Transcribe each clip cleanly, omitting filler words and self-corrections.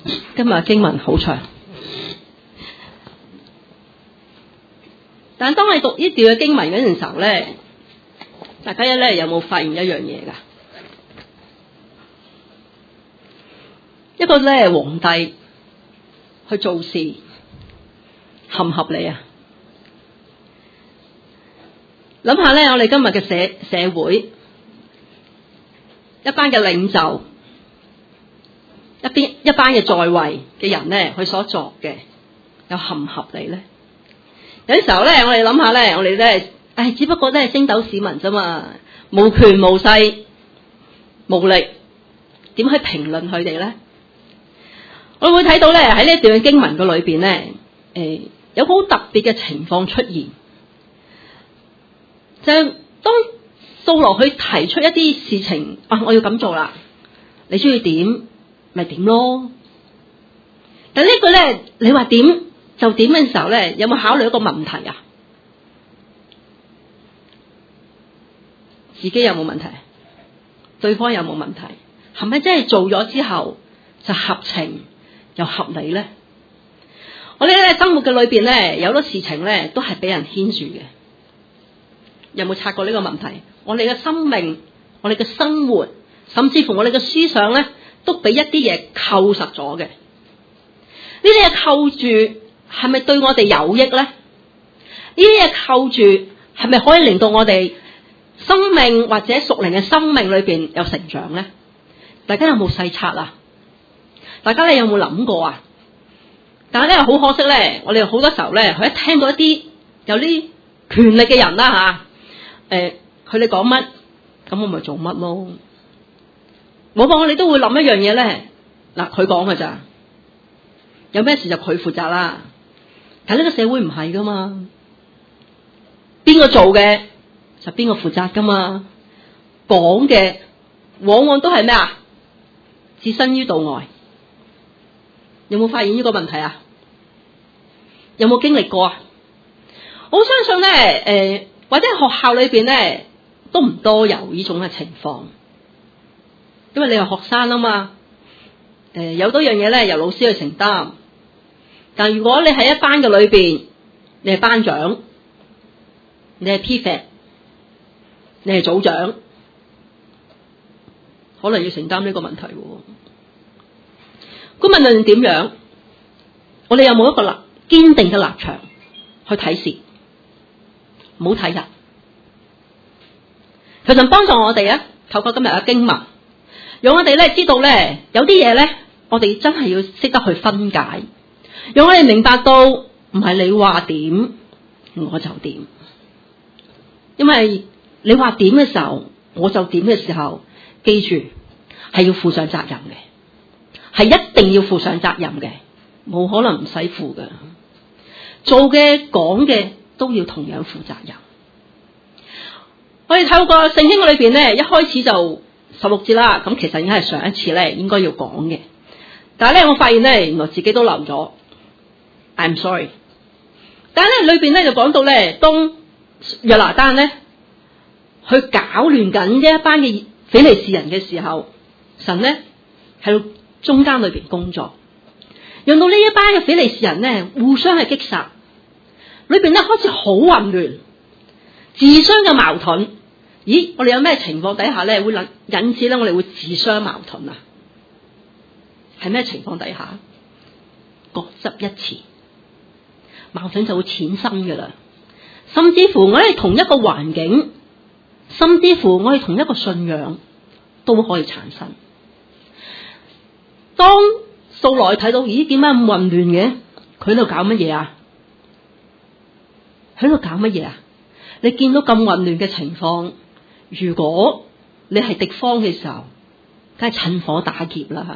今日經文好長，但當你讀呢段嘅經文嗰陣時候咧，大家咧有冇發現一樣嘢噶？一個咧皇帝去做事合唔合理啊？諗下咧，我哋今日嘅社會，一班嘅領袖，一班嘅在位嘅人咧，佢所作嘅又合唔合理咧？有啲時候咧，我哋諗下咧，我哋咧，只不過都係升斗市民啫嘛，無權無勢無力，點去評論佢哋咧？我會睇到咧喺呢一段嘅經文嘅裏邊咧，有個好特別嘅情況出現，就係當掃羅去提出一啲事情，我要咁做啦，你中意點咪點咯。但呢句咧，你話點就點嘅時候咧，有冇考慮一個問題啊？自己有冇問題？對方有冇問題？係咪真係做咗之後就合情又合理咧？我哋咧生活嘅裏邊咧，有好多事情咧都係俾人牽住嘅。有冇察覺呢個問題？我哋嘅生命、我哋嘅生活，甚至乎我哋嘅思想咧，都俾一啲嘢扣實咗嘅。呢啲嘢扣住係咪對我哋有益咧？呢啲嘢扣住係咪可以令到我哋生命或者屬靈嘅生命裏邊有成長咧？大家有冇細察啊？大家咧有冇諗過啊？但係咧好可惜咧，我哋好多時候咧，佢一聽到一啲有啲權力嘅人啦佢哋講乜，咁我咪做乜咯。往往我哋都會諗一樣嘢咧，嗱佢講㗎咋，有咩事就佢負責啦。但係呢個社會唔係噶嘛，邊個做嘅就邊個負責噶嘛。講嘅往往都係咩啊？置身於度外。有冇發現呢個問題啊？有冇經歷過啊？我相信咧，或者學校裏邊咧都唔多有呢種嘅情況，因為你係學生啊嘛。有多樣嘢咧由老師去承擔，但如果你喺一班嘅裏邊，你係班長，你係 prefect，你係組長，可能要承擔呢個問題。咁問論點樣？我哋有冇一個堅定嘅立場去睇事？唔好睇人。求神幫助我哋啊！透過今日嘅經文，讓我哋咧知道咧，有啲嘢咧，我哋真係要識得去分解，讓我哋明白到唔係你話點我就點，因為你話點嘅時候，我就點嘅時候，記住係要負上責任嘅。係一定要負上責任嘅，冇可能唔使負嘅。做嘅講嘅都要同樣負責任。我哋透過聖經裏邊咧，一開始就16節啦，咁其實已經係上一次咧應該要講嘅，但係咧我發現咧原來自己都漏咗 ，I'm sorry。但係咧裏邊咧就講到咧，當約拿單咧去搞亂緊呢一班嘅非利士人嘅時候，神咧喺中間裏邊工作，讓到呢一班嘅非利士人咧互相係擊殺，裏邊咧開始好混亂，自相嘅矛盾。咦，我哋有咩情況底下咧會引致咧我哋會自相矛盾啊？係咩情況底下？各執一詞，矛盾就會產生噶啦。甚至乎我哋同一個環境，甚至乎我哋同一個信仰都可以產生。當掃羅睇到，咦，點解咁混亂嘅？佢喺度搞乜嘢啊？喺度搞乜嘢啊？你見到咁混亂嘅情況，如果你係敵方嘅時候，梗係趁火打劫啦。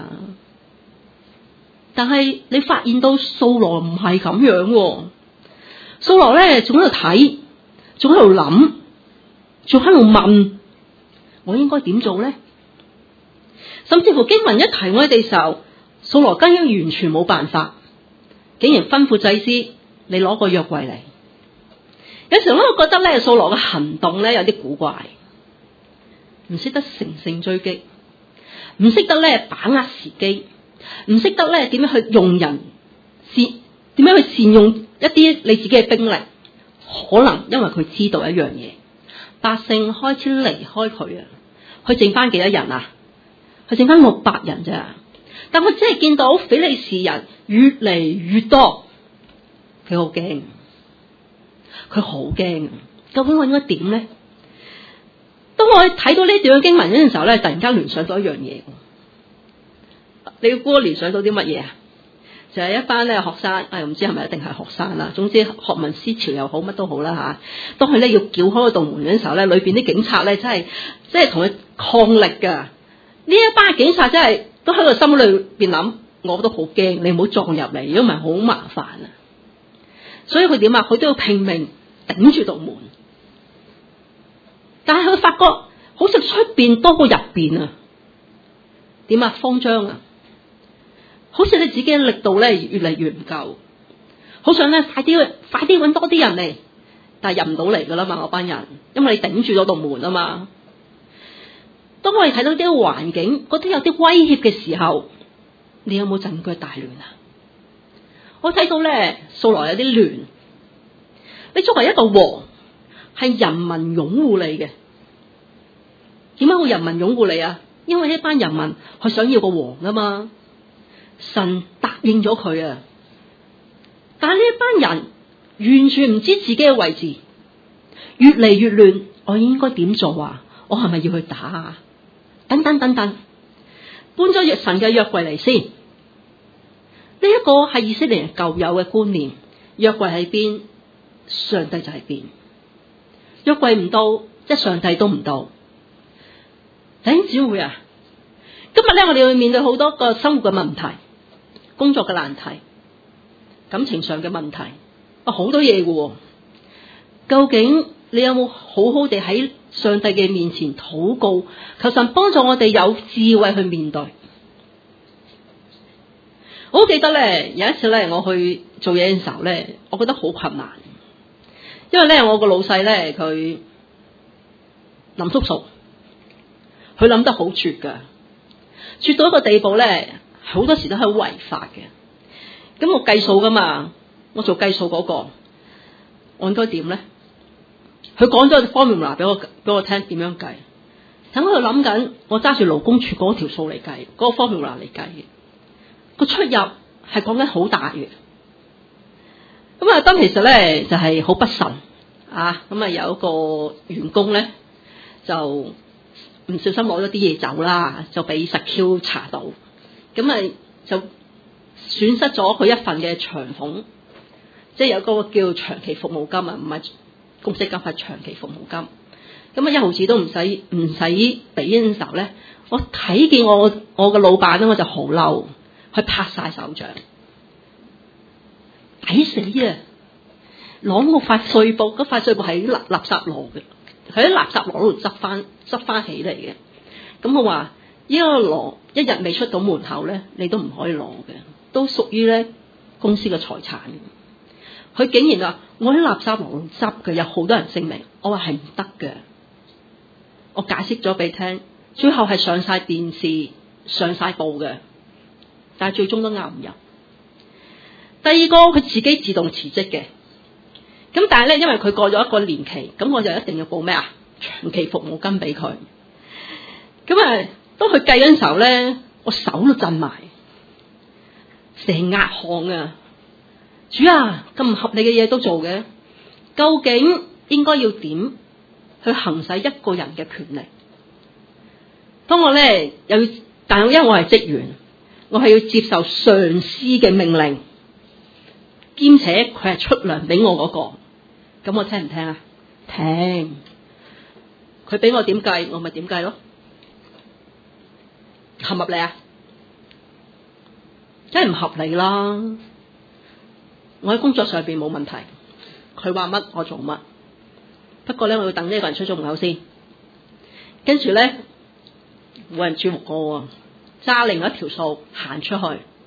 但係你發現到掃羅唔係咁樣，掃羅咧仲喺度睇，仲喺度諗，仲喺度問，我應該點做咧？甚至乎經文一提我哋嘅時候，掃羅根本完全冇辦法，竟然吩咐祭司你攞個約櫃嚟。有時候我覺得咧，掃羅嘅行動咧有啲古怪，唔識得乘勝追擊，唔識得咧把握時機， 唔識得咧點樣去用人，點樣去善用一啲你自己嘅兵力。可能因為佢知道一樣嘢，百姓開始離開佢啊，佢剩翻幾多人啊？佢剩翻600人咋？但我真係見到非利士人越嚟越多，佢好驚，佢好驚。究竟我應該點咧？當我睇到呢段經文嗰陣時候咧，突然間聯想到一樣嘢。你要估我聯想到啲乜嘢啊？就係一班咧學生，唔知係咪一定係學生啦。總之學民思潮又好，乜都好啦吓。當佢咧要撬開嗰道門嗰陣時候咧，裏邊啲警察咧真係同佢抗力噶。呢一班警察真係都喺個心裏邊諗，我都好驚，你唔好撞入嚟，如果唔係好麻煩啊。所以佢點啊？佢都要拼命頂住道門。但係佢發覺好似出邊多過入邊啊。點啊？慌張啊！好似你自己嘅力度咧越嚟越唔夠，好想咧快啲搵多啲人嚟，但係入唔到嚟噶啦嘛，嗰班人，因為你頂住咗道門啊嘛。當我哋睇到啲環境，覺得有啲威脅嘅時候，你有冇陣腳大亂啊？我睇到咧掃羅有啲亂。你作為一個王，係人民擁護你嘅，點解會人民擁護你啊？因為呢班人民佢想要個王啊嘛。神答應咗佢啊，但係呢一班人完全唔知自己嘅位置，越嚟越亂。我應該點做啊？我係咪要去打啊？等等，搬咗神嘅約櫃嚟先。呢一個係以色列人舊有嘅觀念，約櫃喺邊，上帝就喺邊。約櫃唔到，即係上帝都唔到。弟兄姊妹啊，今日咧我哋會面對好多個生活嘅問題。工作嘅難題，感情上嘅問題，好多嘢嘅。究竟你有冇好好地喺上帝嘅面前禱告，求神幫助我哋有智慧去面對？我好記得咧，有一次咧，我去做嘢嘅時候咧，我覺得好困難，因為咧我個老細咧佢林叔叔，佢諗得好絕噶，絕到一個地步咧。好多時都係違法嘅，咁我計數噶嘛，我做計數嗰個，我應該點咧？佢講咗個 formula 俾我聽點樣計，等我諗緊，我揸住勞工處嗰條數嚟計，嗰個 formula 嚟計嘅，個出入係講緊好大嘅。咁啊，當其實咧就係好不慎啊，咁啊有一個員工咧就唔小心攞咗啲嘢走啦，就俾實 Q 查到。咁啊，就損失咗佢一份嘅長俸，即係有個叫長期服務金啊，唔係公積金，係長期服務金。咁啊，1毫子都唔使俾嘅時候咧，我睇見我嘅老闆咧，我就好嬲，佢拍晒手掌，抵死啊！攞個塊碎布，嗰塊碎布喺垃圾籮嘅，喺垃圾籮度執翻起嚟嘅。咁我話。呢個籮一日未出到門口咧，你都唔可以攞嘅，都屬於咧公司嘅財產。佢竟然話我喺垃圾籮度執嘅，有好多人聲明。我話係唔得嘅，我解釋咗俾你聽，最後係上晒電視、上晒報嘅，但係最終都拗唔入。第二個佢自己自動辭職嘅，咁但係咧因為佢過咗一個年期，咁我就一定要報咩啊？長期服務金俾佢。咁啊。當佢計嗰陣時候咧，我手都震埋，成額汗啊！主啊，咁唔合理嘅嘢都做嘅，究竟應該要點去行使一個人嘅權力？當我咧但係因為我係職員，我係要接受上司嘅命令，兼且佢係出糧俾我嗰個，咁我聽唔聽啊？聽，佢俾我點計，我咪點計咯。合唔合理啊？真係唔合理啦！我喺工作上邊冇問題，佢話乜我做乜。不過咧，我要等呢個人出咗門口先，跟住咧冇人注目我，揸另一條數行出去。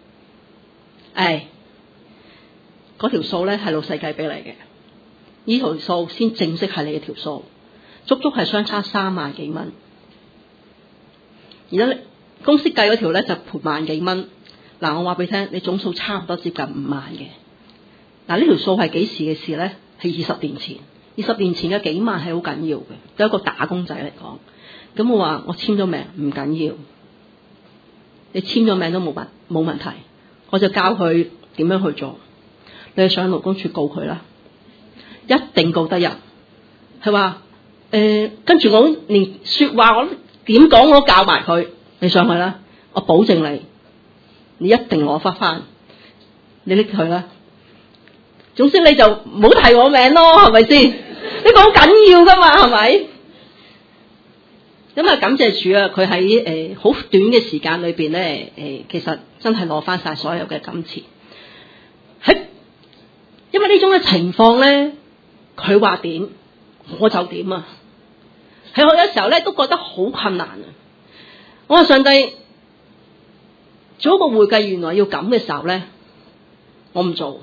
嗰條數咧係老細計俾你嘅，呢條數先正式係你嘅條數，足足係相差3萬幾蚊。而家公司計嗰條咧就賠1萬幾蚊， 嗱，我話俾你聽，你總數差唔多接近5萬嘅。嗱，呢條數係幾時嘅事咧？係20年前。20年前嘅幾萬係好緊要嘅，對一個打工仔嚟講。咁我話我簽咗名唔緊要，你簽咗名都冇問題，我就教佢點樣去做。你去上勞工處告佢啦，一定告得入。係話跟住我連說話我點講我都教埋佢，你上去啦，我保證你一定攞翻，你拎佢啦。總之你就唔好提我名咯，係咪先？呢個好緊要噶嘛，係咪？咁啊，感謝主啊！佢喺好短嘅時間裏邊咧，其實真係攞翻晒所有嘅金錢。因為呢種嘅情況咧，佢話點我就點啊！喺我有時候咧都覺得好困難啊！我話上帝做一個會計原來要咁嘅時候咧，我唔做。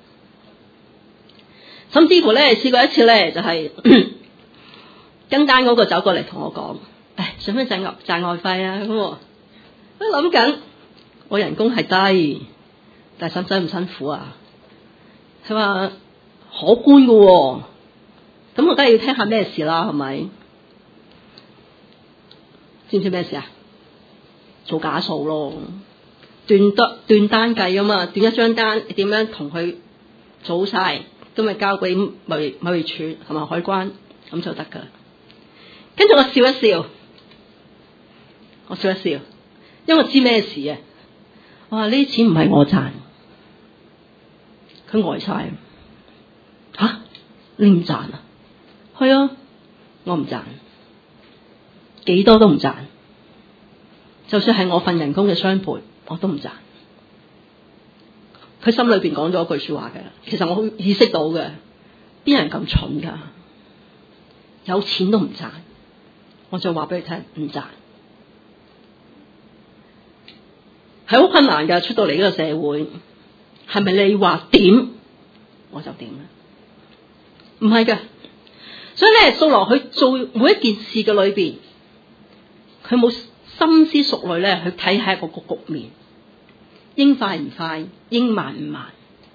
甚至乎咧試過一次咧，就係跟單嗰個走過嚟同我講：使唔使賺外費啊？咁我諗緊，我人工係低，但係使唔辛苦啊？佢話可觀㗎，咁我梗係要聽下咩事啦，係咪？知唔知咩事啊？做假數咯，斷單計啊嘛，斷一張單，你點樣同佢做晒？今日交俾貿易處同埋海關咁就得噶。跟住我笑一笑，因為我知咩事啊。我話呢啲錢唔係我賺，佢呆晒。吓，你唔賺啊？係啊，我唔賺，幾多都唔賺。就算係我份人工嘅雙倍，我都唔賺。佢心裏邊講咗一句說話嘅，其實我意識到嘅，邊人咁蠢噶？有錢都唔賺，我就話俾你聽，唔賺係好困難噶。出到嚟呢個社會，係咪你話點我就點咧？唔係噶，所以咧，掃羅去做每一件事嘅裏邊，佢冇深思熟慮咧去睇下一個局面。應快唔快，應慢唔慢。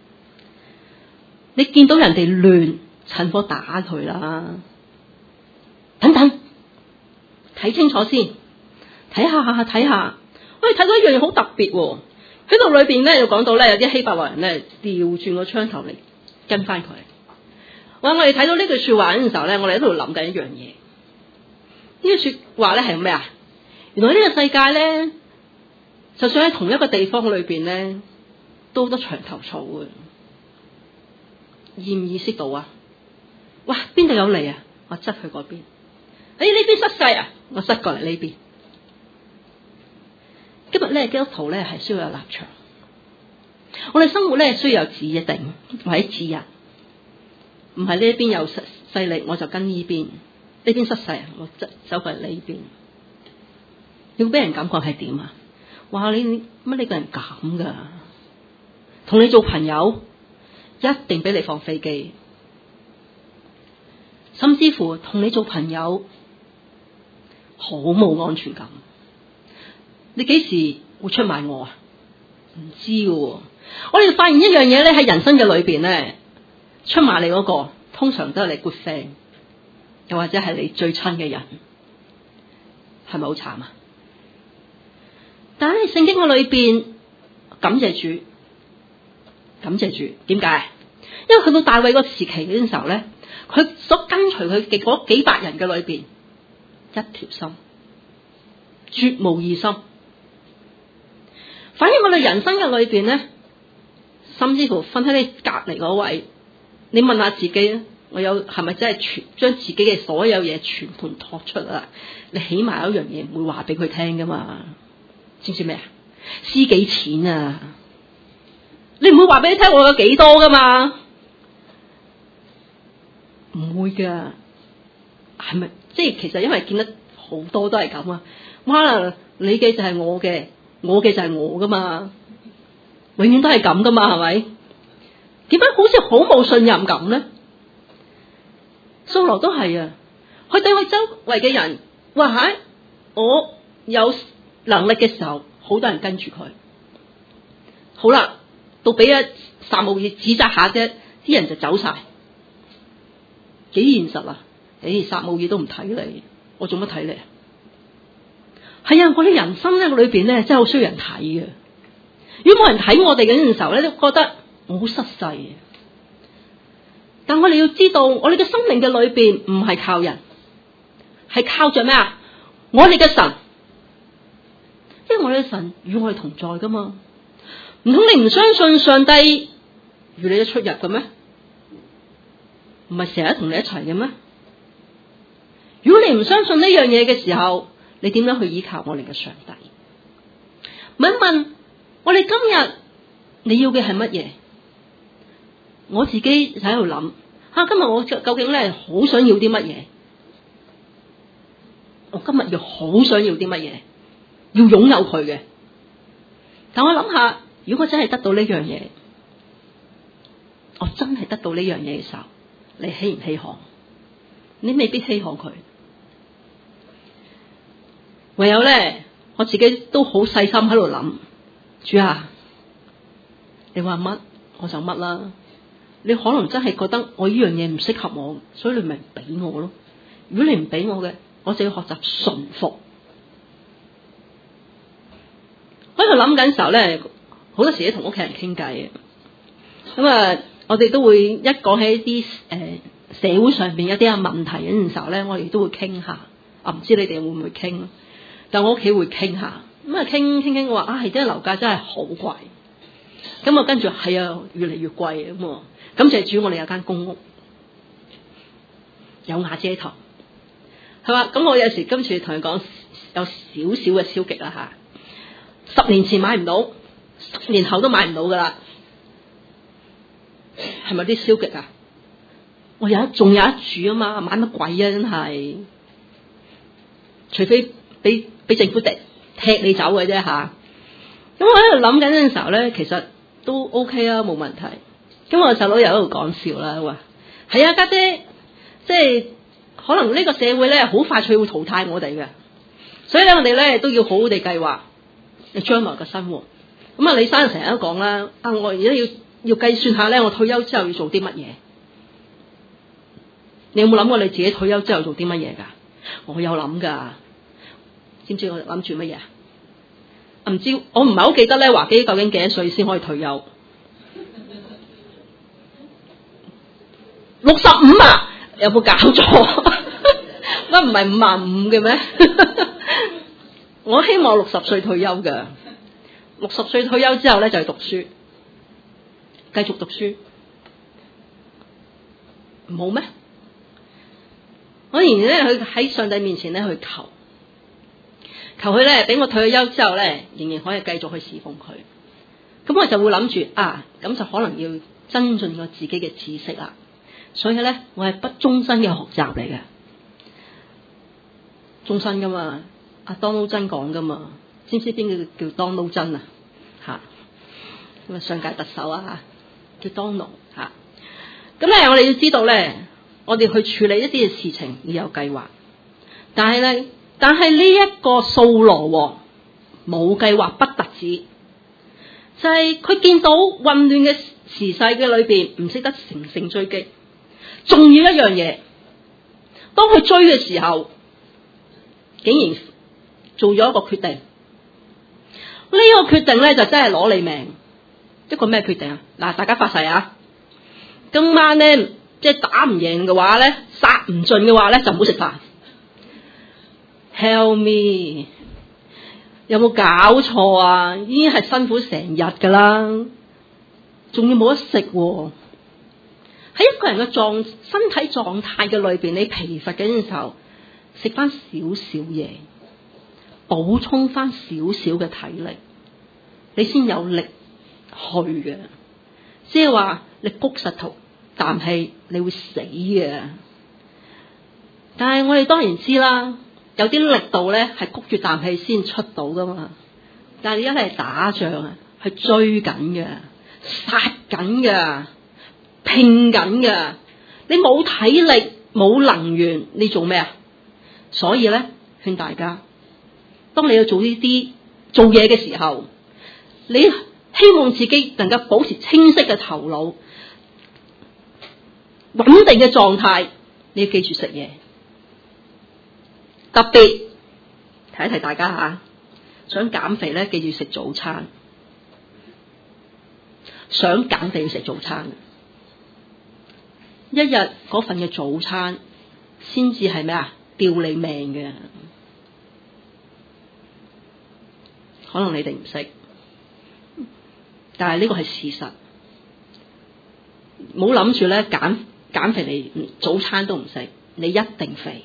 你見到人哋亂，趁火打佢啦。等等，睇清楚先，睇下。喂，睇到一樣嘢好特別喎。喺度裏邊咧，又講到咧，有啲希伯來人咧調轉個槍頭嚟跟翻佢。哇！我哋睇到呢句說話嘅時候咧，我哋喺度諗緊一樣嘢。呢句說話咧係咩啊？原來呢個世界咧，就算喺同一個地方裏邊咧，都好多牆頭草嘅，意唔意識到啊？哇！邊度有嚟啊？我執去嗰邊。呢邊失勢啊？我塞過嚟呢邊。今日咧，基督徒咧係需要有立場。我哋生活咧需要有指定或者指引，唔係呢一邊有勢力我就跟呢邊，呢邊失勢我走過嚟呢邊。要俾人感覺係點啊？哇！你乜你個人咁噶？同你做朋友一定俾你放飛機，甚至乎同你做朋友好冇安全感。你幾時會出賣我啊？唔知嘅。我哋發現一樣嘢咧，喺人生嘅裏邊咧，出賣你嗰個通常都係你 good friend，又或者係你最親嘅人，係咪好慘啊？但係聖經嘅裏邊，感謝主，點解？因為去到大衛個時期嗰陣時候咧，佢所跟隨佢嘅嗰幾百人嘅裏邊，一條心，絕無二心。反映我哋人生嘅裏邊咧，甚至乎瞓喺你隔籬嗰位，你問下自己啊，我有係咪真係將自己嘅所有嘢全盤托出啊？你起碼有一樣嘢唔會話俾佢聽噶嘛？知唔知咩啊？私己錢啊！你唔會話俾你聽我有幾多噶嘛？唔會噶，係咪？即係其實因為見得好多都係咁啊！哇，你嘅就係我嘅，我嘅就係我噶嘛，永遠都係咁噶嘛，係咪？點解好似好冇信任感咧？掃羅都係啊，佢對佢周圍嘅人話吓，我有能力嘅時候，好多人跟住佢。 好啦，到俾阿撒母耳指責下啫，啲人就走晒，幾現實啊！撒母耳都唔睇你，我做乜睇你啊？係啊，我哋人生咧裏邊咧真係好需要人睇嘅。如果冇人睇我哋嘅時候咧，都覺得我好失勢。但我哋要知道，我哋嘅生命嘅裏邊唔係靠人，係靠着咩啊？我哋嘅神，因為我哋嘅神與我哋同在噶嘛。唔通你唔相信上帝與你一出入嘅咩？唔係成日同你一齊嘅咩？如果你唔相信呢樣嘢嘅時候，你點樣去依靠我哋嘅上帝？問一問我哋今日你要嘅係乜嘢？我自己喺度諗，今日我究竟咧好想要啲乜嘢？我今日要好想要啲乜嘢？要擁有佢嘅。但我諗下，如果我真係得到呢樣嘢，我真係得到呢樣嘢嘅時候，你稀唔稀罕？你未必稀罕佢。唯有咧，我自己都好細心喺度諗，主啊，你話乜我就乜啦。你可能真係覺得我呢樣嘢唔適合我，所以你咪唔俾我咯。如果你唔俾我嘅，我就要學習順服。喺度諗緊時候咧，好多時都同屋企人傾偈嘅。咁啊，我哋都會一講起一啲社會上邊一啲嘅問題嗰陣時候咧，我哋都會傾下。唔知你哋會唔會傾？但我屋企會傾下。咁啊，傾我話係真係樓價真係好貴。咁啊，跟住係啊，越嚟越貴咁啊。感謝主，我哋有間公屋，有瓦遮頭，係嘛？咁我有時今次同佢講有少少嘅消極啦吓。10年前買唔到，10年後都買唔到噶啦，係咪啲消極啊？我仲有一住啊嘛，買乜鬼啊？真係，除非俾政府踢你走嘅啫吓。咁我喺度諗緊嘅時候咧，其實都 OK 啊，冇問題。咁我細佬又喺度講笑啦，話係啊，家姐，即係可能呢個社會咧好快脆會淘汰我哋嘅，所以咧我哋咧都要好好地計劃你將來嘅生活。咁啊，李生成日都講啦，我而家要計算下咧，我退休之後要做啲乜嘢？你有冇諗過你自己退休之後做啲乜嘢噶？我有諗噶，知唔知我諗住乜嘢啊？唔知，我唔係好記得咧，華基究竟幾多歲先可以退休？65啊？有冇搞錯？乜唔係55嘅咩？我希望60歲退休嘅，60歲退休之後咧就去讀書，繼續讀書，唔好咩？我仍然咧去喺上帝面前咧去求佢咧俾我退休之後咧仍然可以繼續去侍奉佢。咁我就會諗住咁就可能要增進我自己嘅知識啦。所以咧我係不終身嘅學習嚟嘅，終身噶嘛。阿 Donald 真講噶嘛，知唔知邊個叫 Donald 真啊？咁啊上屆特首啊叫 Donald 咁咧我哋要知道咧，我哋去處理一啲嘅事情要有計劃，但係呢一個掃羅王冇計劃不特止，就係佢見到混亂嘅時勢嘅裏邊唔識得乘勝追擊。仲要一樣嘢，當佢追嘅時候，竟然做咗一個決定。呢個決定咧就真係攞你命。一個咩決定啊？嗱，大家發誓啊！今晚咧即係打唔贏嘅話咧，殺唔盡嘅話咧，就唔好食飯。Help me！ 有冇搞錯啊？已經係辛苦成日噶啦，仲要冇得食喎。喺一個人嘅身體狀態嘅裏邊，你疲乏嘅時候，食翻少少嘢，補充翻少少嘅體力，你先有力去嘅。即係話你谷實頭啖氣，你會死嘅。但係我哋當然知啦，有啲力度咧係谷住啖氣先出到噶嘛。但係而家係打仗啊，係追緊嘅，殺緊嘅。拼緊噶，你冇體力冇能源，你做咩啊？所以咧，勸大家，當你要做呢啲做嘢嘅時候，你希望自己能夠保持清晰嘅頭腦、穩定嘅狀態，你要記住食嘢。特別提一提大家吓，想減肥咧，記住食早餐。想減肥要食早餐，一日嗰份嘅早餐先至係咩啊？吊你命嘅。可能你哋唔識，但係呢個係事實。冇諗住咧減肥你早餐都唔食，你一定肥。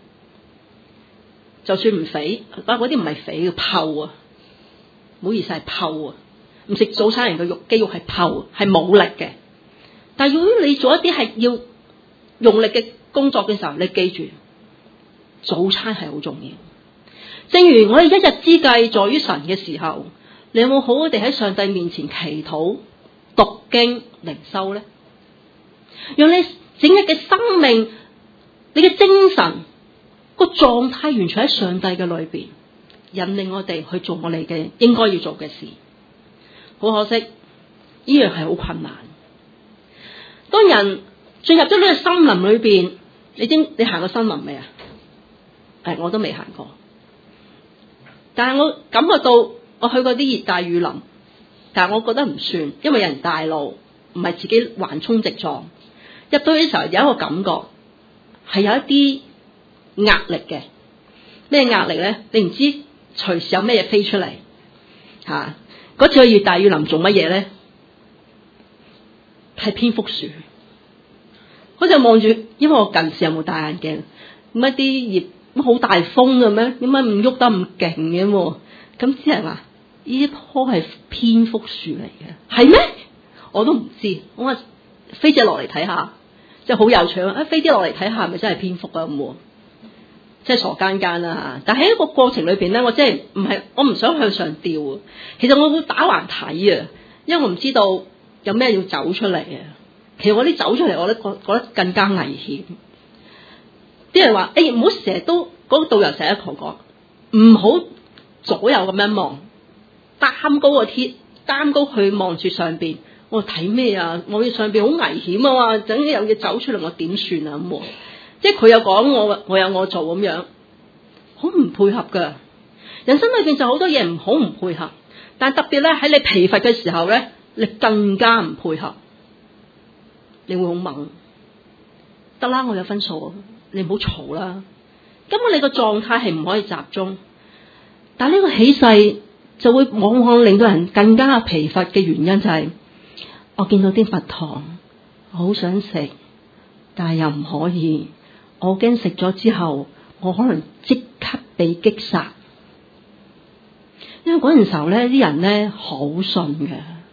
就算唔肥，嗰啲唔係肥，叫泡啊！唔好意思，係泡啊！唔食早餐人嘅肌肉係泡，係冇力嘅。但係如果你做一啲係要用力嘅工作嘅時候，你記住早餐係好重要。正如我哋一日之計在於神嘅時候，你有冇好好地喺上帝面前祈禱、讀經、靈修呢？讓你整日嘅生命、你嘅精神個狀態完全喺上帝嘅裏邊，引領我哋去做我哋嘅應該要做嘅事。好可惜，呢樣係好困難。當人進入咗呢個森林裏邊，你行過森林未啊？我都未行過，但係我感覺到我去過啲熱帶雨林，但係我覺得唔算，因為人大路，唔係自己橫衝直撞。入到去嘅時候有一個感覺係有一啲壓力嘅。咩壓力咧？你唔知隨時有咩嘢飛出嚟吓。嗰次去熱帶雨林做乜嘢咧？係蝙蝠樹。我就望住，因為我近視有冇戴眼鏡，咁一啲葉好大風嘅咩？點解唔喐得咁勁嘅？咁啲人話呢棵係蝙蝠樹嚟嘅，係咩？我都唔知。我話飛隻落嚟睇下，即係好有趣啊！飛啲落嚟睇下，係咪真係蝙蝠啊？咁即係傻更更啦。但係喺一個過程裏邊咧，我真係我唔想向上吊啊。其實我會打橫睇啊，因為我唔知道有咩要走出嚟啊。其實我啲走出嚟，我都覺得更加危險。啲人話：唔好成日都嗰個導遊成日講，唔好左右咁樣望，擔高個鐵，擔高去望住上邊。我睇咩啊？我上邊好危險啊嘛！等有嘢走出嚟，我點算啊？咁即係佢有講，我有我做咁樣，好唔配合噶。人生裏邊就好多嘢唔配合，但特別咧喺你疲乏嘅時候咧，你更加唔配合。你會好猛，得啦，我有分數，你唔好嘈啦。根本你個狀態係唔可以集中，但呢個起勢就會往往令到人更加疲乏嘅原因就係，我見到啲蜜糖，好想食，但係又唔可以，我驚食咗之後，我可能即刻被擊殺。因為嗰陣時候咧，啲人咧好信嘅。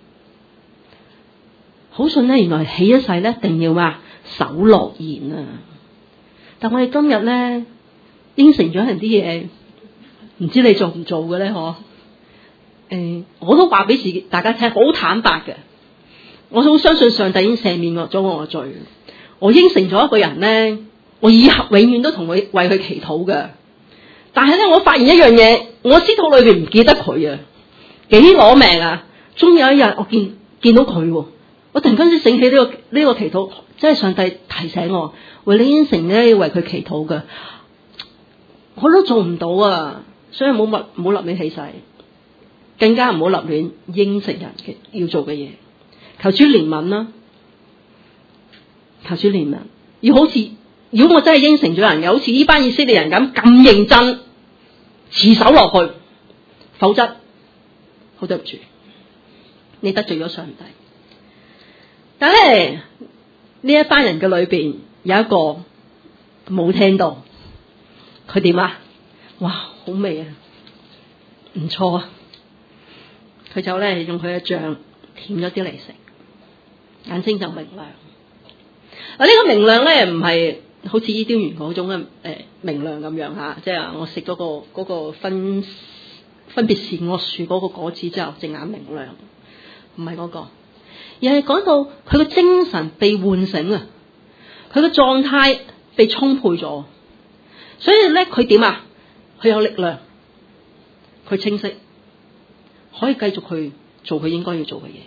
好信咧，原來起一世咧，一定要守諾言啊！但我哋今日咧應承咗人啲嘢，唔知你做唔做嘅咧？我都話俾大家聽，好坦白嘅。我好相信上帝已經赦免咗我嘅罪。我應承咗一個人咧，我以後永遠都同佢為佢祈禱嘅。但係咧，我發現一樣嘢，我思禱裏邊唔記得佢啊，幾攞命啊！終有一日我見到佢。我突然間先醒起呢個祈禱，真係上帝提醒我，為你應承咧要為佢祈禱嘅，我都做唔到啊！所以唔好立亂起誓，更加唔好立亂應承人嘅要做嘅嘢。求主憐憫啦，求主憐憫。如果我真係應承咗人，又好似呢班以色列人咁認真持守落去，否則好對唔住，你得罪咗上帝。但係咧，呢一班人嘅裏邊有一個冇聽到，佢點啊？哇，好味啊，唔錯啊！佢就咧用佢嘅醬舔咗啲嚟食，眼睛就明亮。呢個明亮咧唔係好似伊甸園嗰種嘅明亮咁樣吓，即係我食咗嗰個分別善惡樹嗰個果子之後，隻眼明亮，唔係嗰個。而係講到佢個精神被喚醒啊，佢個狀態被充沛咗，所以咧佢點啊？佢有力量，佢清晰，可以繼續去做佢應該要做嘅嘢。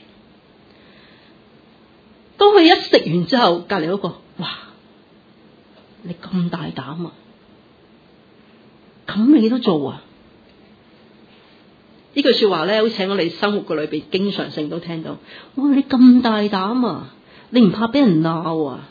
當佢一食完之後，隔籬嗰個，哇！你咁大膽啊！咁你都做啊？呢句說話咧，好似喺我哋生活嘅裏邊，經常性都聽到。哇！你咁大膽啊！你唔怕俾人鬧啊？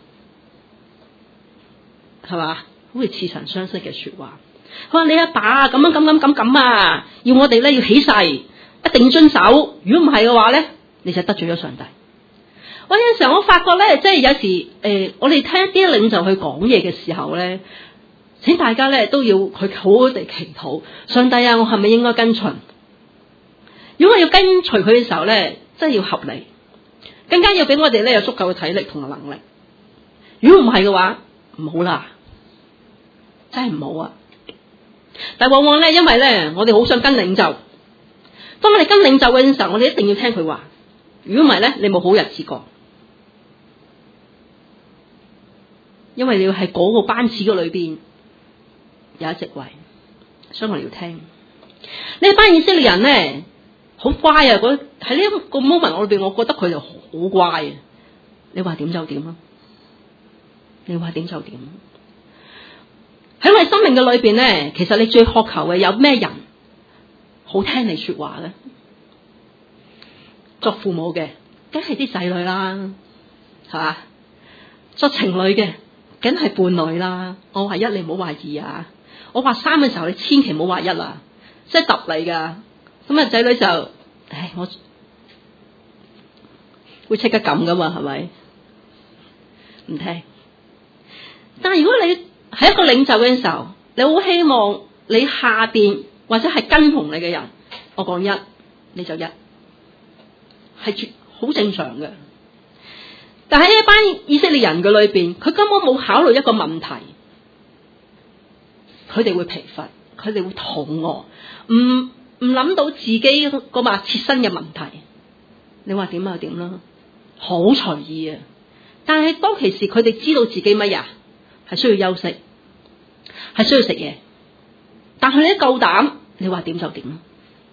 係嘛？好似似曾相識嘅說話。佢話你阿爸咁樣啊，要我哋咧要起誓，一定遵守。如果唔係嘅話咧，你就得罪咗上帝。我有陣時候我發覺咧，即係有時我哋聽一啲領袖去講嘢嘅時候咧，請大家咧都要去好好地祈禱。上帝啊，我係咪應該跟隨？如果我要跟隨佢嘅時候咧，真係要合理，更加要俾我哋咧有足夠嘅體力同埋能力。如果唔係嘅話，唔好啦，真係唔好啊！但係往往咧，因為咧我哋好想跟領袖，當我哋跟領袖嘅時候，我哋一定要聽佢話。如果唔係咧，你冇好日子過，因為你要喺嗰個班子嘅裏邊有一席位，所以我哋要聽。呢班以色列人咧好乖啊！喺呢一個 moment 我裏邊，我覺得佢就好乖啊！你話點就點咯，你話點就點。喺我哋生命嘅裏邊咧，其實你最渴求嘅有咩人好聽你說話咧？作父母嘅，梗係啲仔女啦，係嘛？作情侶嘅，梗係伴侶啦。我話一，你唔好話二啊！我話三嘅時候，你千祈唔好話一啦，即係揼你噶。咁啊，仔女就，我會即刻咁噶嘛，係咪？唔聽。但係如果你係一個領袖嘅時候，你好希望你下邊或者係跟從你嘅人，我講一，你就一。係好正常嘅，但喺一班以色列人嘅裏邊，佢根本冇考慮一個問題，佢哋會疲乏，佢哋會肚餓，唔諗到自己個嘛切身嘅問題。你話點就點啦，好隨意啊！但係當其時，佢哋知道自己乜嘢係需要休息，係需要食嘢，但係你一夠膽，你話點就點啦。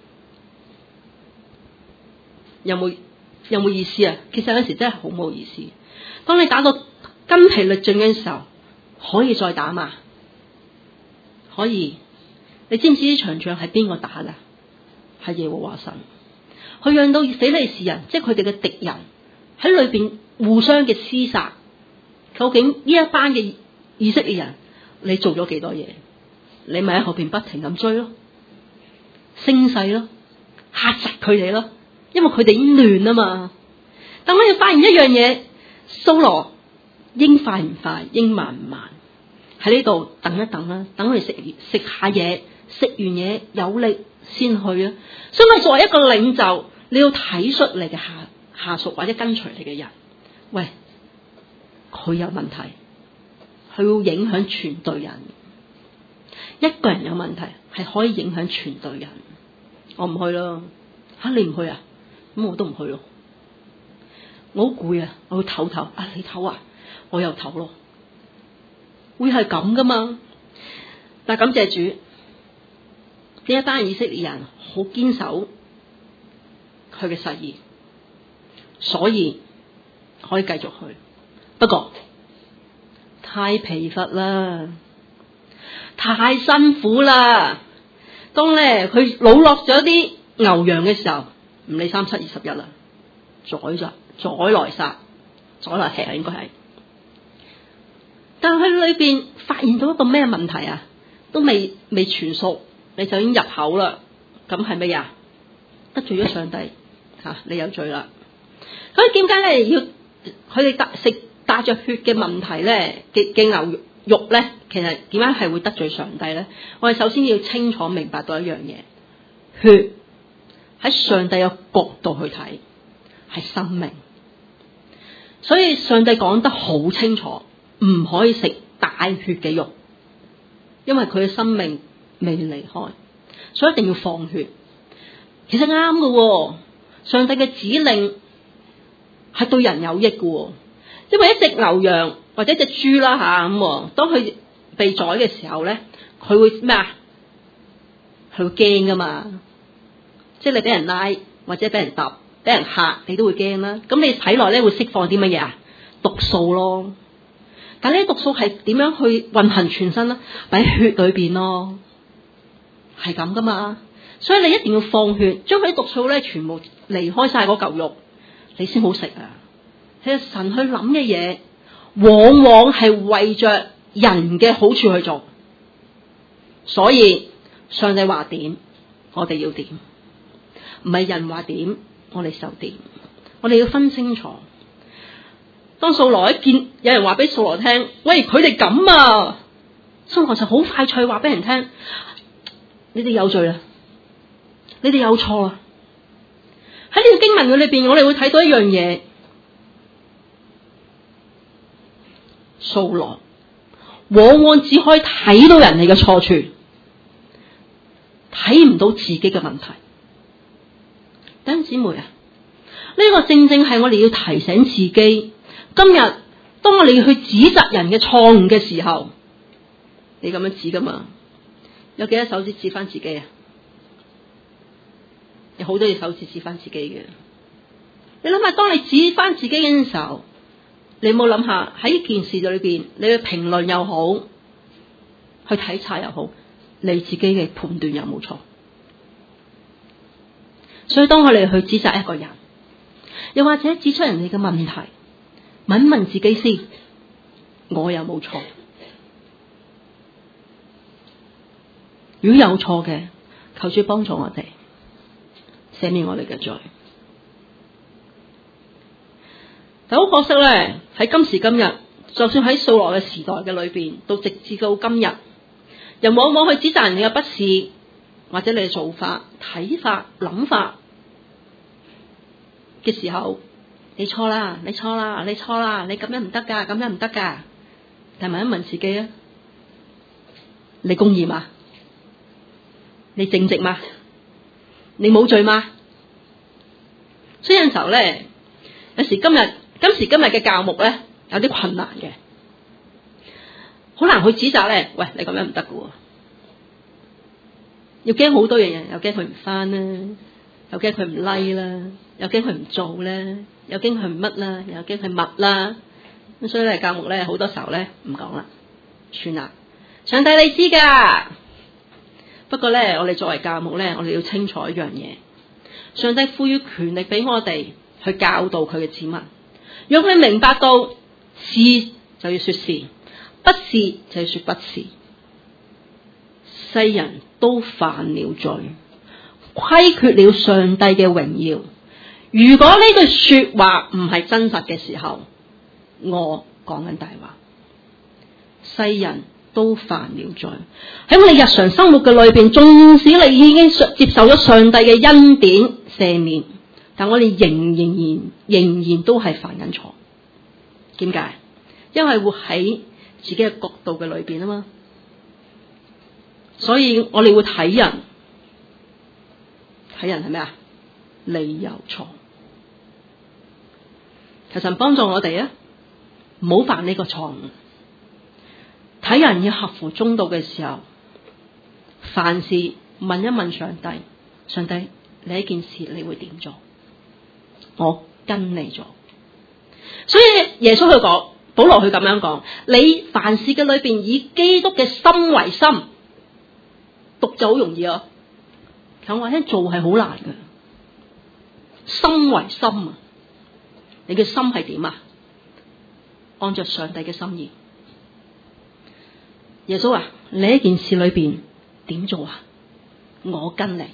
有冇意思啊？其實有時真係好冇意思。當你打到筋疲力盡嘅時候，可以再打嘛？可以。你知唔知呢場仗係邊個打噶？係耶和華神。佢讓到非利士人，即係佢哋嘅敵人喺裏邊互相嘅廝殺。究竟呢一班嘅以色列人，你做咗幾多嘢？你咪喺後邊不停咁追咯，聲勢咯，嚇窒佢哋咯。因為佢哋已經亂啊嘛，但我要發現一樣嘢，掃羅應快唔快，應慢唔慢，喺呢度等一等啦，等佢哋食下嘢，食完嘢有力先去啊。所以我作為一個領袖，你要體恤你嘅下屬或者跟隨你嘅人，喂，佢有問題，佢會影響全隊人。一個人有問題係可以影響全隊人，我唔去咯，你唔去啊？咁我都唔去咯，我好攰啊，我要唞唞啊，你唞啊，我又唞咯，會係咁噶嘛？但係感謝主，呢一班以色列人好堅守佢嘅誓言，所以可以繼續去。不過太疲乏啦，太辛苦啦。當咧佢擄落咗啲牛羊嘅時候，唔理3、7、21啦，宰來殺，宰來吃啊，應該係。但係佢裏邊發現到一個咩問題啊？都未全熟，你就已經入口啦。咁係乜嘢？得罪咗上帝吓，你有罪啦。所以點解咧要佢哋食帶着血嘅問題咧嘅牛肉咧？其實點解係會得罪上帝咧？我哋首先要清楚明白到一樣嘢，血。喺上帝嘅角度去睇，係生命，所以上帝講得好清楚，唔可以食帶血嘅肉，因為佢嘅生命未離開，所以一定要放血。其實啱嘅，上帝嘅指令係對人有益嘅，因為一隻牛羊或者一隻豬啦吓咁，當佢被宰嘅時候咧，佢會咩啊？佢會驚噶嘛？即係你俾人拉， 或者俾人揼、俾人嚇，你都會驚啦。咁你體內咧會釋放啲乜嘢啊？毒素咯。但係呢啲毒素係點樣去運行全身咧？喺血裏邊咯，係咁噶嘛。所以你一定要放血，將佢啲毒素咧全部離開晒嗰嚿肉，你先好食啊。其實神去諗嘅嘢，往往係為着人嘅好處去做。所以上帝話點，我哋要點，唔係人話點，我哋就點。我哋要分清楚。當掃羅一見有人話俾掃羅聽，喂，佢哋咁啊，掃羅就好快脆話俾人聽，你哋有罪啦，你哋有錯啦。喺呢個經文嘅裏邊，我哋會睇到一樣嘢，掃羅往往只可以睇到人哋嘅錯處，睇唔到自己嘅問題。弟兄姊妹啊，呢個正正係我哋要提醒自己。今日當我哋去指責人嘅錯誤嘅時候，你咁樣指噶嘛？有幾多手指指翻自己啊？有好多隻手指指翻自己嘅。你諗下，當你指翻自己嘅時候，你有冇諗下喺呢件事裏邊，你嘅評論又好，去體察又好，你自己嘅判斷有冇錯？所以當我哋去指責一個人，又或者指出人哋嘅問題，問一問自己先，我有冇錯？如果有錯嘅，求主幫助我哋，赦免我哋嘅罪。但好可惜咧，喺今時今日，就算喺掃羅嘅時代嘅裏邊，到直至到今日，人往往去指責人哋嘅不是，或者你嘅做法、睇法、諗法嘅時候，你錯啦，你錯啦，你錯啦，你咁樣唔得噶，咁樣唔得噶。但問一問自己啊，你公義嗎？你正直嗎？你冇罪嗎？所以有陣時候咧，有時今時今日嘅教牧咧，有啲困難嘅，好難去指責咧。喂，你咁樣唔得噶，要驚好多樣嘢，又驚佢唔返啦，又驚佢唔 like 啦，又驚佢唔做咧，又驚佢唔乜啦，又驚佢密啦。咁所以咧，教牧咧好多時候咧唔講啦，算啦。上帝你知噶，不過咧，我哋作為教牧咧，我哋要清楚一樣嘢，上帝賦予權力俾我哋去教導佢嘅子民，讓佢明白到是就要說是，不是就要說不是。世人都犯了罪，虧缺了上帝嘅榮耀。如果呢句說話唔係真實嘅時候，我講緊大話。世人都犯了罪，喺我哋日常生活嘅裏邊，縱使你已經接受咗上帝嘅恩典赦免，但我哋仍然都係犯緊錯。點解？因為活喺自己嘅角度嘅裏邊啊嘛。所以我哋會睇人係咩啊？你有錯，求神幫助我哋啊，唔好犯呢個錯誤。睇人要合乎中道嘅時候，凡事問一問上帝，上帝你呢件事你會點做？我跟你做。所以耶穌佢講，保羅佢咁樣講，你凡事嘅裏邊以基督嘅心為心。讀就好容易啊，其實我聽做係好難嘅。心為心啊，你嘅心係點啊？按着上帝嘅心意。耶穌啊，你呢件事裏邊點做啊？我跟你。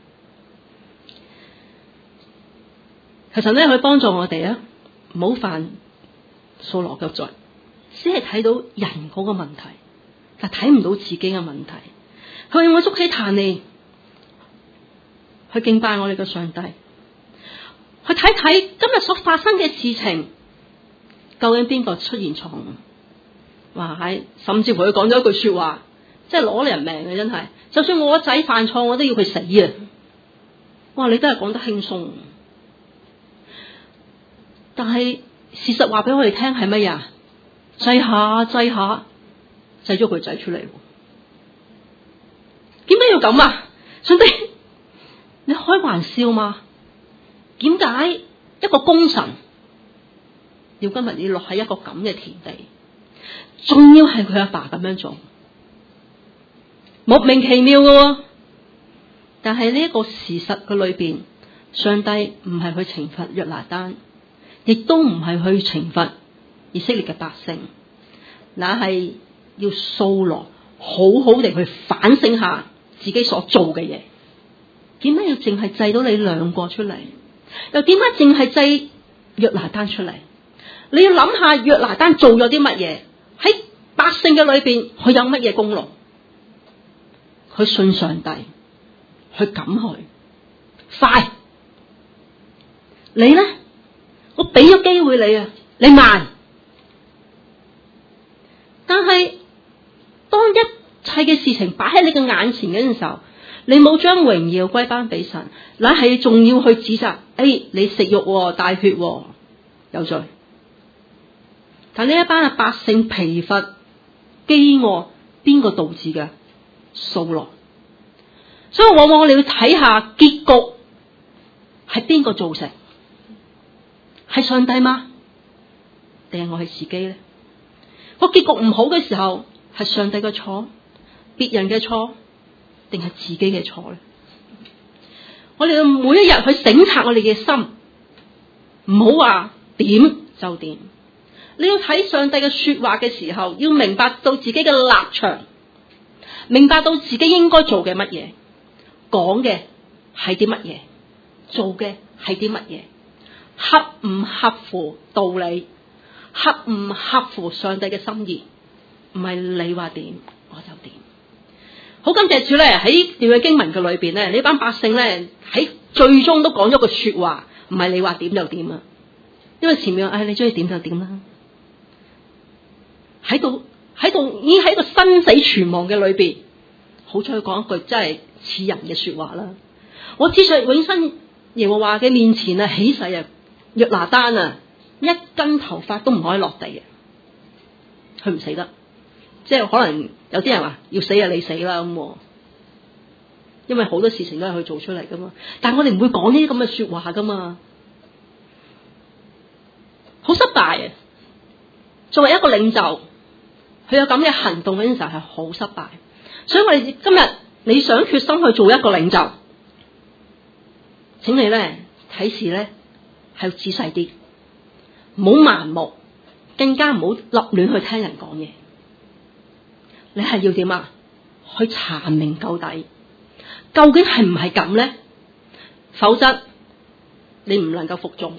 其實咧，佢幫助我哋啊，唔好犯掃羅嘅罪，只係睇到人嗰個問題，但睇唔到自己嘅問題。佢用我捉起壇嚟去敬拜我哋嘅上帝，去睇睇今日所發生嘅事情，究竟邊個出現錯誤？哇！甚至乎佢講咗一句說話，即係攞人命嘅，真係。就算我個仔犯錯，我都要佢死啊！哇！你都係講得輕鬆，但係事實話俾我哋聽係乜嘢？制下制咗佢仔出嚟。點解要咁啊？上帝，你開玩笑嘛？ 點解一個功臣要今日要落喺一個咁嘅田地？仲要係佢阿爸咁樣做，莫名其妙嘅。但係呢一個事實嘅裏邊，上帝唔係去懲罰約拿單，亦都唔係去懲罰以色列嘅百姓，那係要掃羅好好地去反省下自己所做嘅嘢。點解要淨係製到你兩個出嚟？又點解淨係製約拿單出嚟？你要諗下約拿單做咗啲乜嘢？喺百姓嘅裏邊，佢有乜嘢功勞？佢信上帝，佢敢去，快！你呢？我俾咗機會你啊，你慢。但係當一切嘅事情擺喺你嘅眼前嗰陣時候，你冇將榮耀歸翻俾神，乃係仲要去指責，你食肉帶血有罪。但呢一班嘅百姓疲乏飢餓，邊個導致嘅？掃羅。所以往往我哋要睇下結局係邊個造成？係上帝嗎？定係我係自己呢？個結局唔好嘅時候，係上帝嘅錯，別人嘅錯，定係自己嘅錯呢？我哋要每一日去省察我哋嘅心，唔好話點就點。你要睇上帝嘅說話嘅時候，要明白到自己嘅立場，明白到自己應該做嘅乜嘢，講嘅係啲乜嘢，做嘅係啲乜嘢，合唔合乎道理，合唔合乎上帝嘅心意，唔係你話點我就點。好感謝主咧，喺呢段經文嘅裏邊咧，呢班百姓咧喺最終都講咗個說話，唔係你話點就點啊。因為前面你中意點就點啦，喺度已經喺個生死存亡嘅裏邊，好彩佢講一句真係似人嘅說話啦。我指着永生耶和華嘅面前啊，起誓啊，約拿單啊，一根頭髮都唔可以落地嘅，佢唔死得。即係可能有啲人話要死啊，你死啦咁，因為好多事情都係佢做出嚟噶嘛。但係我哋唔會講呢啲咁嘅說話噶嘛，好失敗啊！作為一個領袖，佢有咁嘅行動嗰陣時候係好失敗。所以我哋今日你想決心去做一個領袖，請你咧睇事咧係要仔細啲，唔好盲目，更加唔好立亂去聽人講嘢。你係要點啊？去查明究底，究竟係唔係咁咧？否則你唔能夠服眾。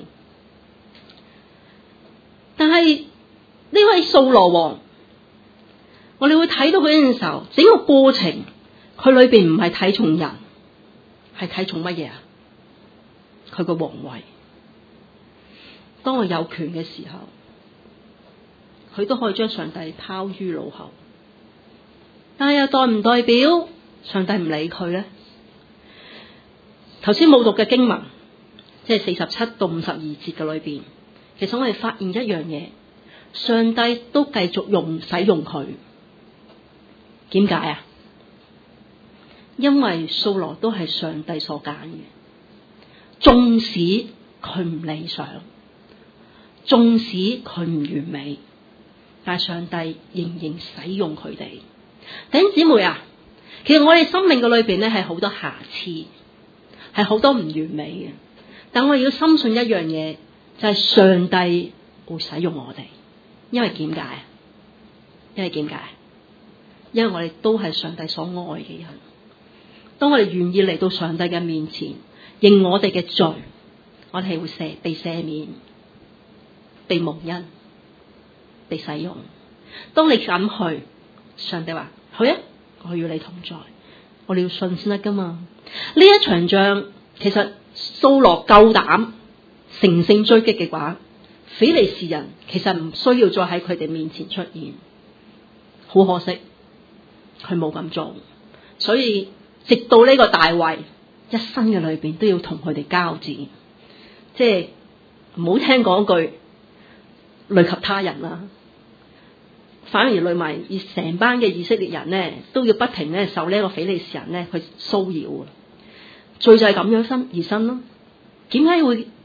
但係呢位掃羅王，我哋會睇到佢嗰陣時候，整個過程佢裏邊唔係睇重人，係睇重乜嘢啊？佢個皇位。當我有權嘅時候，佢都可以將上帝拋於腦後。但係又代唔代表上帝唔理佢咧？頭先冇讀嘅經文，即係47到52節嘅裏邊，其實我哋發現一樣嘢，上帝都繼續使用佢。點解啊？因為掃羅都係上帝所揀嘅，縱使佢唔理想，縱使佢唔完美，但係上帝仍然使用佢哋。弟兄姊妹啊，其實我哋生命嘅裏邊咧係好多瑕疵，係好多唔完美嘅。但我哋要深信一樣嘢，就係上帝會使用我哋。因為點解啊？因為點解？因為我哋都係上帝所愛嘅人。當我哋願意嚟到上帝嘅面前，認我哋嘅罪，我哋係會被赦免、被蒙恩、被使用。當你敢去，上帝話去啊，我要你同在，我哋要信先得噶嘛。呢一場仗其實掃羅夠膽乘勝追擊嘅話，非利士人其實唔需要再喺佢哋面前出現。好可惜佢冇咁做，所以直到呢個大衛一生嘅裏邊都要同佢哋交戰，即係唔好聽講句累及他人啦，反而累埋成班嘅以色列人咧，都要不停咧受呢一個非利士人咧去騷擾啊！罪就係咁樣而生咯。點解會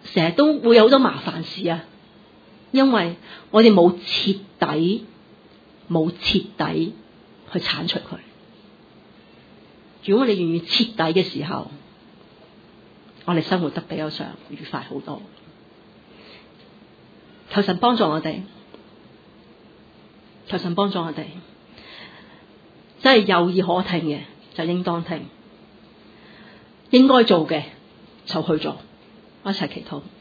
成日都會有好多麻煩事啊，因為我哋冇徹底去鏟除佢。如果我哋願意徹底嘅時候，我哋生活得比較上愉快好多。求神幫助我哋，求神幫助我哋，真係有意可聽嘅就應當聽，應該做嘅就去做。我一齊祈禱。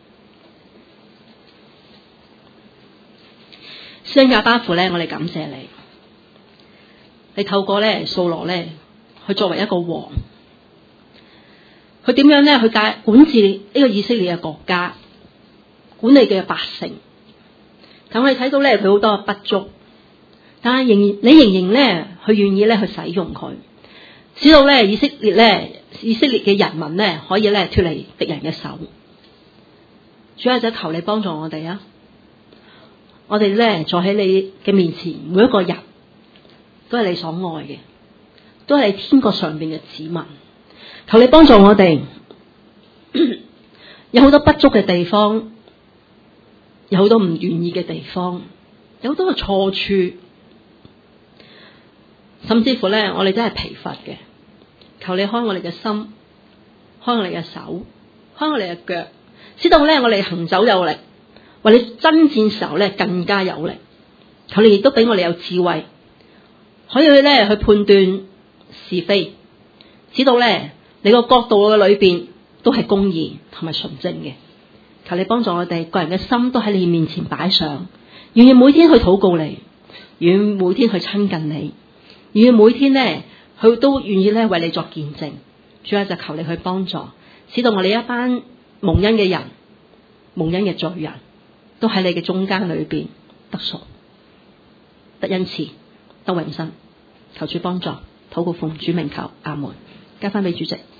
施恩亞巴父咧，我哋感謝你，你透過咧掃羅咧，佢作為一個王，佢點樣咧去管治呢個以色列嘅國家，管理嘅百姓。但我哋睇到咧佢好多不足，但係你仍然咧佢願意咧去使用佢，使到咧以色列嘅人民咧可以咧脫離敵人嘅手。主啊，就求你幫助我哋啊！我哋咧坐喺你嘅面前，每一個人都係你所愛嘅，都係天國上邊嘅子民。求你幫助我哋，有好多不足嘅地方，有好多唔願意嘅地方，有好多嘅錯處，甚至乎咧我哋真係疲乏嘅。求你開我哋嘅心，開我哋嘅手，開我哋嘅腳，使到咧我哋行走有力，為你爭戰時候咧更加有力。求你亦都俾我哋有智慧，可以咧去判斷是非，使到咧你個角度嘅裏邊都係公義同埋純正嘅。求你幫助我哋個人嘅心都喺你面前擺上，願意每天去禱告你，願意每天去親近你，願意每天咧佢都願意咧為你作見證。主要就求你去幫助，使到我哋一班蒙恩嘅人，蒙恩嘅罪人，都喺你嘅中間裏邊得贖、得恩賜、得永生。求主幫助，禱告奉主名求，阿門。交翻俾主席。